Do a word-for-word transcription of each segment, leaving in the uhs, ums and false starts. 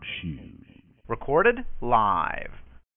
Shoes. Recorded live.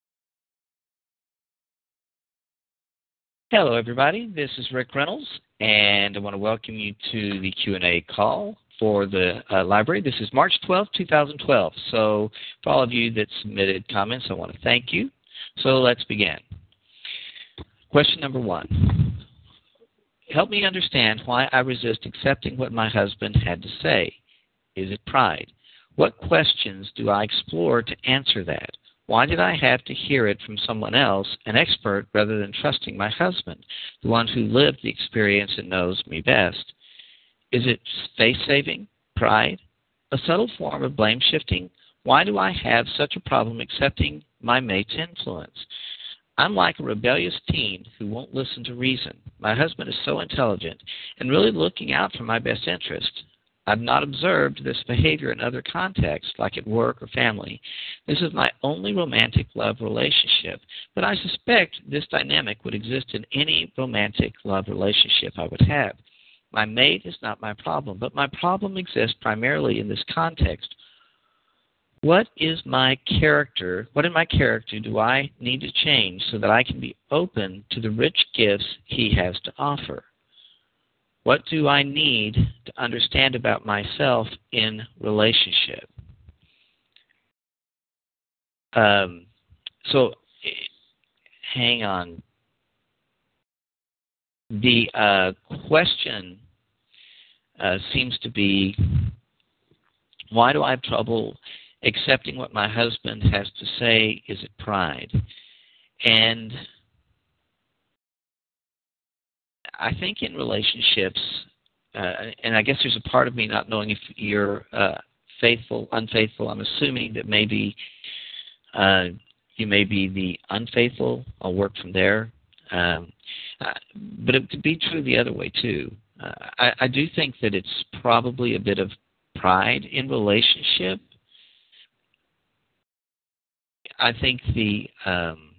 Hello, everybody. This is Rick Reynolds, and I want to welcome you to the Q and A call for the uh, library. This is March twelfth, two thousand twelve. So for all of you that submitted comments, I want to thank you. So let's begin. Question number one. Help me understand why I resist accepting what my husband had to say. Is it pride? What questions do I explore to answer that? Why did I have to hear it from someone else, an expert, rather than trusting my husband, the one who lived the experience and knows me best? Is it face-saving? Pride? A subtle form of blame-shifting? Why do I have such a problem accepting my mate's influence? I'm like a rebellious teen who won't listen to reason. My husband is so intelligent and really looking out for my best interest. I've not observed this behavior in other contexts, like at work or family. This is my only romantic love relationship, but I suspect this dynamic would exist in any romantic love relationship I would have. My mate is not my problem, but my problem exists primarily in this context. What is my character? What in my character do I need to change so that I can be open to the rich gifts he has to offer? What do I need to understand about myself in relationship? Um, so, hang on. The uh, question uh, seems to be, why do I have trouble accepting what my husband has to say? Is it pride? And I think in relationships, uh, and I guess there's a part of me not knowing if you're uh, faithful, unfaithful. I'm assuming that maybe uh, you may be the unfaithful. I'll work from there. Um, uh, but it could be true the other way, too. Uh, I, I do think that it's probably a bit of pride in relationship. I think the um,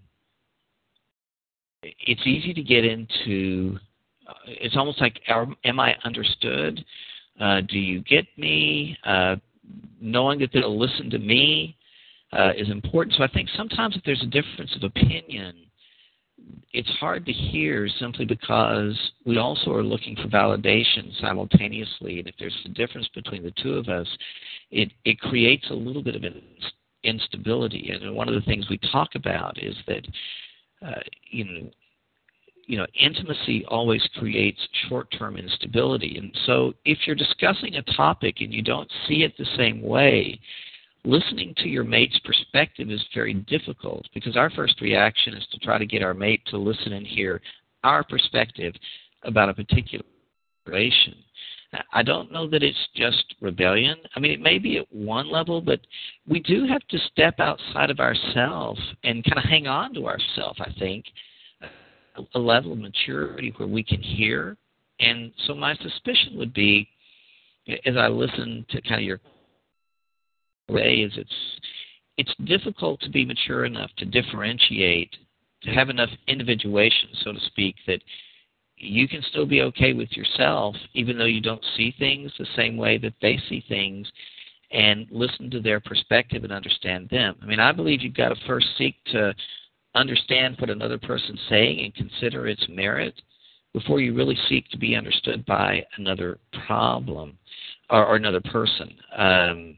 it's easy to get into. Uh, it's almost like, are, am I understood? Uh, do you get me? Uh, knowing that they'll listen to me uh, is important. So I think sometimes if there's a difference of opinion, it's hard to hear simply because we also are looking for validation simultaneously. And if there's a difference between the two of us, it, it creates a little bit of an instability. And one of the things we talk about is that, uh, you know, you know, intimacy always creates short-term instability. And so if you're discussing a topic and you don't see it the same way, listening to your mate's perspective is very difficult because our first reaction is to try to get our mate to listen and hear our perspective about a particular situation. I don't know that it's just rebellion. I mean, it may be at one level, but we do have to step outside of ourselves and kind of hang on to ourselves, I think, a level of maturity where we can hear. And so my suspicion would be, as I listen to kind of your way, is it's it's difficult to be mature enough to differentiate, to have enough individuation, so to speak, that you can still be okay with yourself, even though you don't see things the same way that they see things, and listen to their perspective and understand them. I mean, I believe you've got to first seek to understand what another person's saying and consider its merit before you really seek to be understood by another problem or, or another person. Um,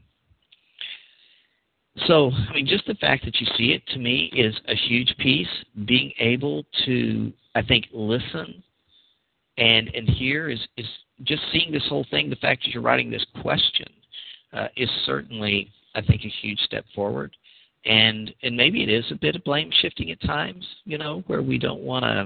so, I mean, just the fact that you see it, to me, is a huge piece. Being able to, I think, listen and and hear is, is just seeing this whole thing. The fact that you're writing this question uh, is certainly, I think, a huge step forward. And and maybe it is a bit of blame shifting at times, you know, where we don't want to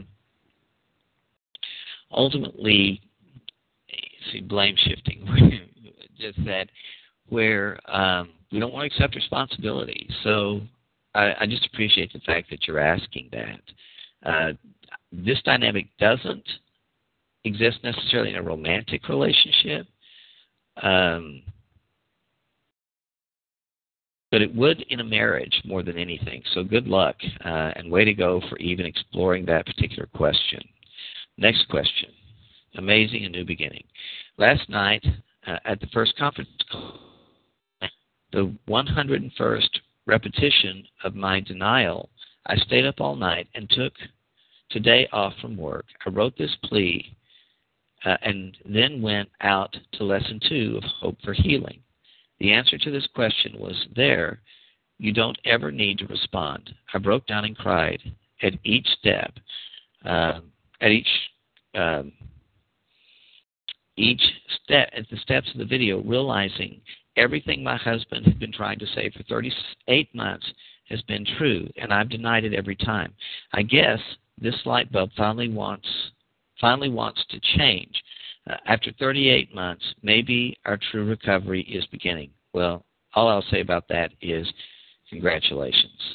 ultimately see blame shifting, just that where um, we don't want to accept responsibility. So I, I just appreciate the fact that you're asking that. Uh, this dynamic doesn't exist necessarily in a romantic relationship. Um, But it would in a marriage more than anything. So good luck, uh, and way to go for even exploring that particular question. Next question. Amazing, a new beginning. Last night uh, at the first conference call, the one hundred first repetition of my denial, I stayed up all night and took today off from work. I wrote this plea uh, and then went out to lesson two of Hope for Healing. The answer to this question was there. You don't ever need to respond. I broke down and cried at each step, uh, at each um, each step, at the steps of the video, realizing everything my husband had been trying to say for thirty-eight months has been true, and I've denied it every time. I guess this light bulb finally wants finally wants to change. Uh, after thirty-eight months, maybe our true recovery is beginning. Well, all I'll say about that is congratulations.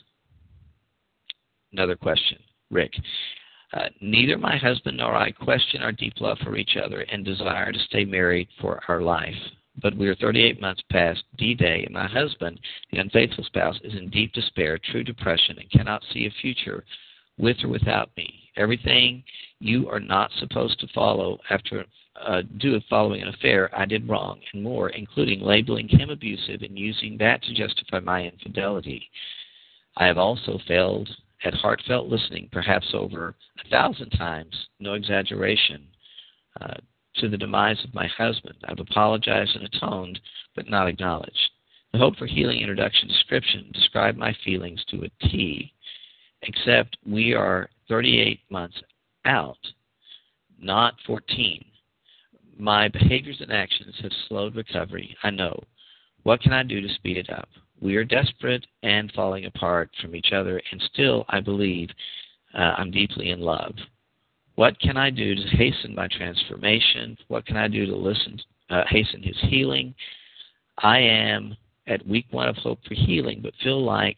Another question, Rick. Uh, neither my husband nor I question our deep love for each other and desire to stay married for our life. But we are thirty-eight months past D-Day, and my husband, the unfaithful spouse, is in deep despair, true depression, and cannot see a future with or without me. Everything you are not supposed to follow after uh, do following an affair, I did wrong, and more, including labeling him abusive and using that to justify my infidelity. I have also failed at heartfelt listening, perhaps over a thousand times, no exaggeration, uh, to the demise of my husband. I've apologized and atoned, but not acknowledged. The Hope for Healing introduction description described my feelings to a T, except we are thirty-eight months out, not fourteen. My behaviors and actions have slowed recovery, I know. What can I do to speed it up? We are desperate and falling apart from each other, and still, I believe, uh, I'm deeply in love. What can I do to hasten my transformation? What can I do to listen, uh, hasten his healing? I am at week one of Hope for Healing, but feel like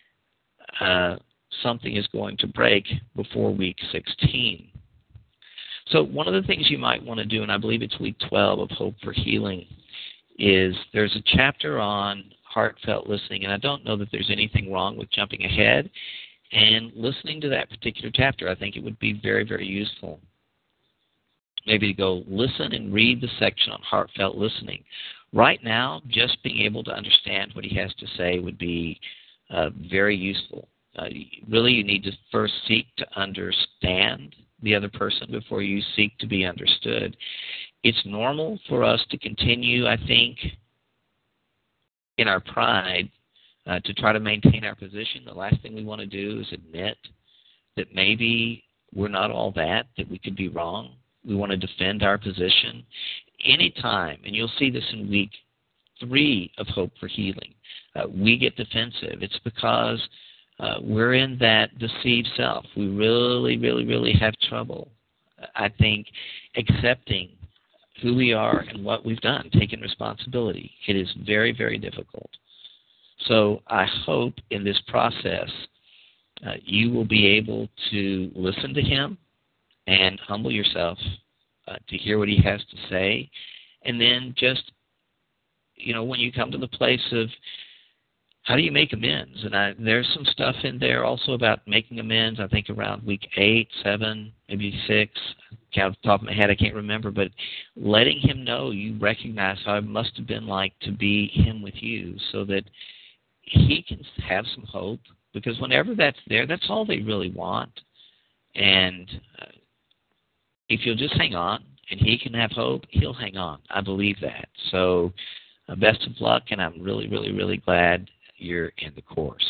uh, something is going to break before week sixteen. So one of the things you might want to do, and I believe it's week twelve of Hope for Healing, is there's a chapter on heartfelt listening, and I don't know that there's anything wrong with jumping ahead and listening to that particular chapter. I think it would be very, very useful. Maybe to go listen and read the section on heartfelt listening. Right now, just being able to understand what he has to say would be uh, very useful. Uh, really, you need to first seek to understand the other person before you seek to be understood. It's normal for us to continue, I think, in our pride, uh, to try to maintain our position. The last thing we want to do is admit that maybe we're not all that, that we could be wrong. We want to defend our position. Anytime, and you'll see this in week three of Hope for Healing, uh, we get defensive. It's because uh, we're in that deceived self. We really, really, really have trouble, I think, accepting who we are and what we've done, taking responsibility. It is very, very difficult. So I hope in this process uh, you will be able to listen to him and humble yourself uh, to hear what he has to say. And then just, you know, when you come to the place of how do you make amends? And I, there's some stuff in there also about making amends, I think around week eight, seven, maybe six. Off the top of my head, I can't remember, but letting him know you recognize how it must have been like to be him with you so that he can have some hope, because whenever that's there, that's all they really want. And uh, if you'll just hang on and he can have hope, he'll hang on. I believe that. So uh, best of luck, and I'm really, really, really glad you're in the course.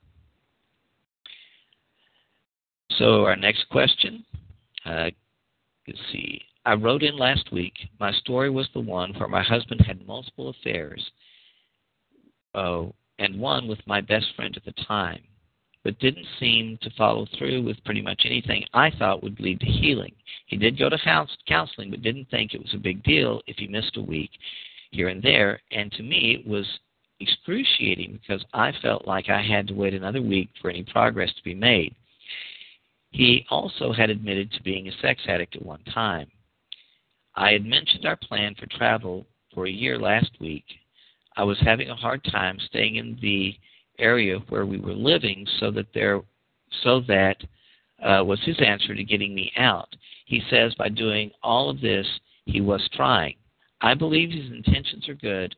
So our next question, uh, let's see. I wrote in last week, my story was the one where my husband had multiple affairs, oh, and one with my best friend at the time, but didn't seem to follow through with pretty much anything I thought would lead to healing. He did go to counseling, but didn't think it was a big deal if he missed a week here and there, and to me it was excruciating because I felt like I had to wait another week for any progress to be made. He also had admitted to being a sex addict at one time. I had mentioned our plan for travel for a year last week. I was having a hard time staying in the area where we were living, so that there, so that uh, was his answer to getting me out. He says by doing all of this, he was trying. I believe his intentions are good,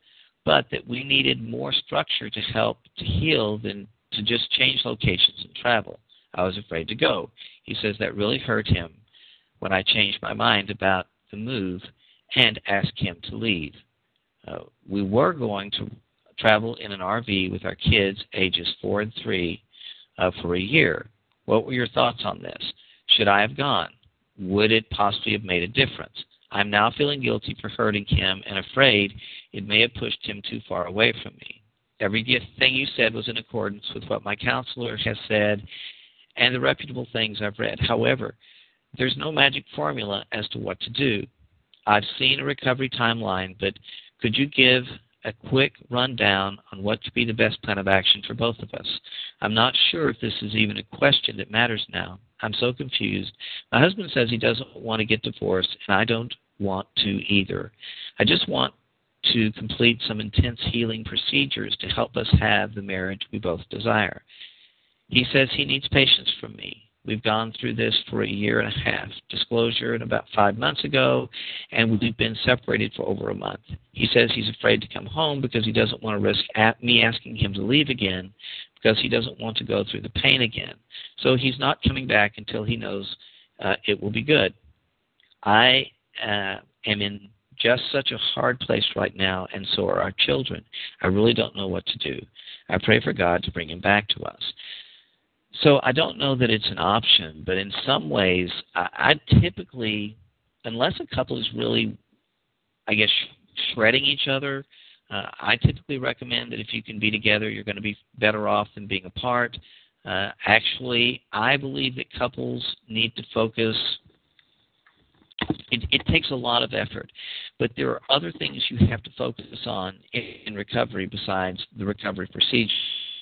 but that we needed more structure to help to heal than to just change locations and travel. I was afraid to go. He says that really hurt him when I changed my mind about the move and asked him to leave. Uh, we were going to travel in an R V with our kids, ages four and three, uh, for a year. What were your thoughts on this? Should I have gone? Would it possibly have made a difference? I'm now feeling guilty for hurting him and afraid it may have pushed him too far away from me. Everything you said was in accordance with what my counselor has said and the reputable things I've read. However, there's no magic formula as to what to do. I've seen a recovery timeline, but could you give a quick rundown on what could be the best plan of action for both of us? I'm not sure if this is even a question that matters now. I'm so confused. My husband says he doesn't want to get divorced, and I don't want to either. I just want to complete some intense healing procedures to help us have the marriage we both desire. He says he needs patience from me. We've gone through this for a year and a half. Disclosure in about five months ago, and we've been separated for over a month. He says he's afraid to come home because he doesn't want to risk at me asking him to leave again because he doesn't want to go through the pain again. So he's not coming back until he knows uh, it will be good. I uh, am in just such a hard place right now, and so are our children. I really don't know what to do. I pray for God to bring him back to us. So I don't know that it's an option, but in some ways, I, I typically, unless a couple is really, I guess, shredding each other, uh, I typically recommend that if you can be together, you're going to be better off than being apart. Uh, actually, I believe that couples need to focus. It, it takes a lot of effort, but there are other things you have to focus on in, in recovery besides the recovery procedure.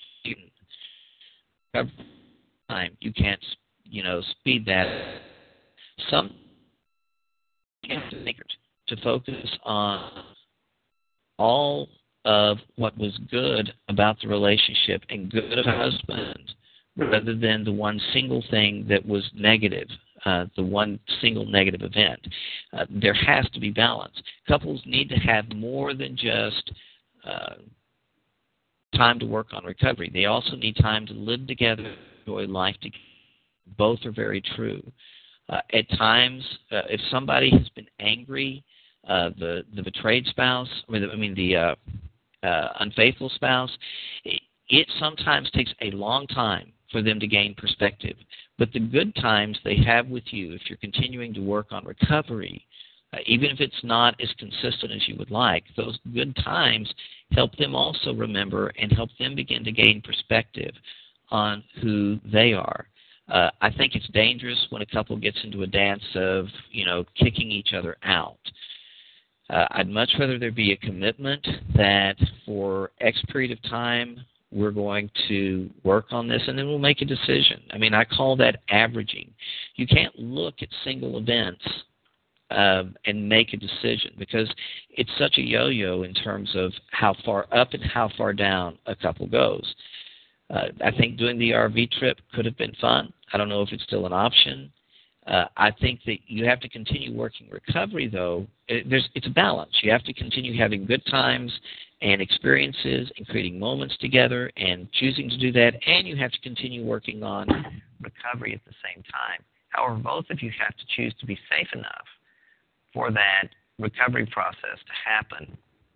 Time you can't, you know, speed that. Some you have to, to focus on all of what was good about the relationship and good of a husband, rather than the one single thing that was negative, uh, the one single negative event. Uh, there has to be balance. Couples need to have more than just uh, time to work on recovery. They also need time to live together, enjoy life together. Both are very true. Uh, at times, uh, if somebody has been angry, uh, the the betrayed spouse, I mean, the, I mean the uh, uh, unfaithful spouse, it, it sometimes takes a long time for them to gain perspective. But the good times they have with you, if you're continuing to work on recovery, uh, even if it's not as consistent as you would like, those good times help them also remember and help them begin to gain perspective on who they are. Uh, I think it's dangerous when a couple gets into a dance of, you know, kicking each other out. Uh, I'd much rather there be a commitment that for X period of time we're going to work on this and then we'll make a decision. I mean, I call that averaging. You can't look at single events um, and make a decision because it's such a yo-yo in terms of how far up and how far down a couple goes. Uh, I think doing the R V trip could have been fun. I don't know if it's still an option. Uh, I think that you have to continue working recovery, though. It, there's, it's a balance. You have to continue having good times and experiences and creating moments together and choosing to do that, and you have to continue working on recovery at the same time. However, both of you have to choose to be safe enough for that recovery process to happen.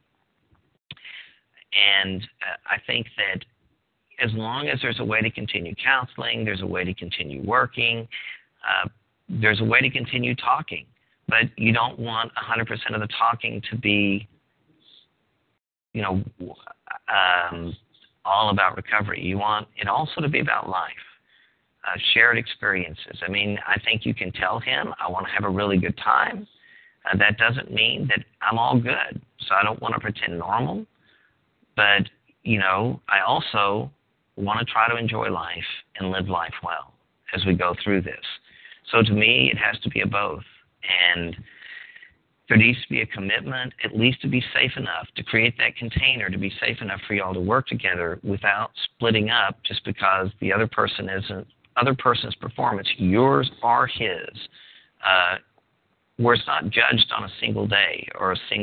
And uh, I think that as long as there's a way to continue counseling, there's a way to continue working, uh, there's a way to continue talking. But you don't want one hundred percent of the talking to be, you know, um, all about recovery. You want it also to be about life, uh, shared experiences. I mean, I think you can tell him, I want to have a really good time. Uh, that doesn't mean that I'm all good. So I don't want to pretend normal. But, you know, I also want to try to enjoy life and live life well as we go through this. So to me, it has to be a both. And there needs to be a commitment, at least to be safe enough, to create that container, to be safe enough for y'all to work together without splitting up just because the other person isn't, other person's performance, yours or his, uh, where it's not judged on a single day or a single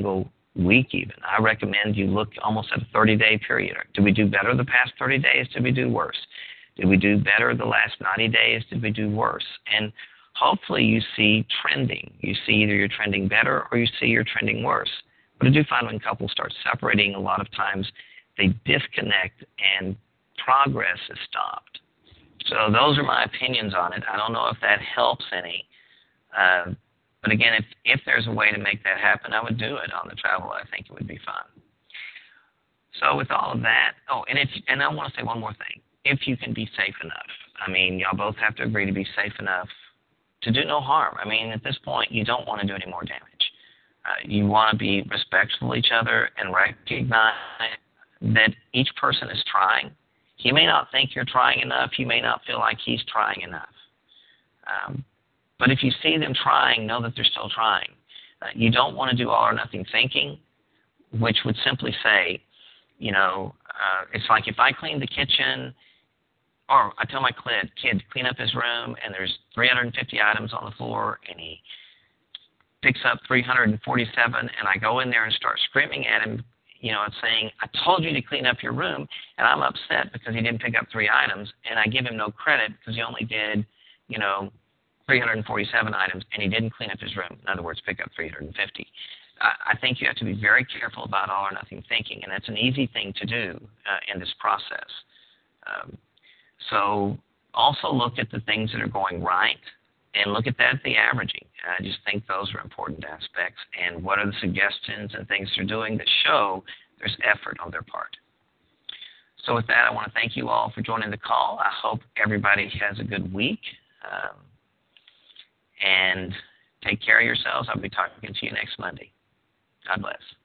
week even. I recommend you look almost at a thirty-day period. Did we do better the past thirty days? Did we do worse? Did we do better the last ninety days? Did we do worse? And hopefully you see trending. You see either you're trending better or you see you're trending worse. But I do find when couples start separating, a lot of times they disconnect and progress is stopped. So those are my opinions on it. I don't know if that helps any. Uh, but again, if, if there's a way to make that happen, I would do it on the travel. I think it would be fun. So with all of that, oh, and if and I want to say one more thing. If you can be safe enough. I mean, y'all both have to agree to be safe enough to do no harm. I mean, at this point, you don't want to do any more damage. Uh, you want to be respectful of each other and recognize that each person is trying. He may not think you're trying enough. You may not feel like he's trying enough. Um, but if you see them trying, know that they're still trying. Uh, you don't want to do all or nothing thinking, which would simply say, you know, uh, it's like if I clean the kitchen, or I tell my kid, kid, clean up his room, and there's three hundred fifty items on the floor, and he picks up three hundred forty-seven, and I go in there and start screaming at him, you know, and saying, I told you to clean up your room, and I'm upset because he didn't pick up three items, and I give him no credit because he only did, you know, three hundred forty-seven items, and he didn't clean up his room. In other words, pick up three hundred fifty. I, I think you have to be very careful about all or nothing thinking, and that's an easy thing to do uh, in this process. Um, so also look at the things that are going right, and look at that, the averaging. I just think those are important aspects. And what are the suggestions and things they're doing that show there's effort on their part? So with that, I want to thank you all for joining the call. I hope everybody has a good week. Um, and take care of yourselves. I'll be talking to you next Monday. God bless.